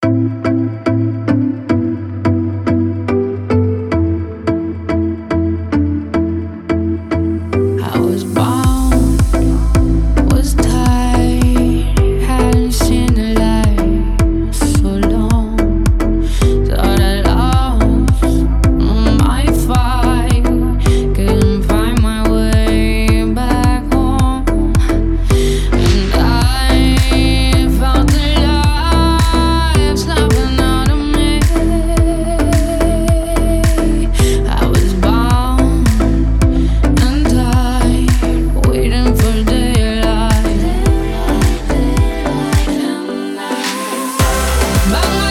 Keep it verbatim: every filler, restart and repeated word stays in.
I was bound, was tired, hadn't seen the light so long. Thought I lost my fight, couldn't find my way back home. And I felt the life snapping out of me. I was bound and tired, waiting for daylight. But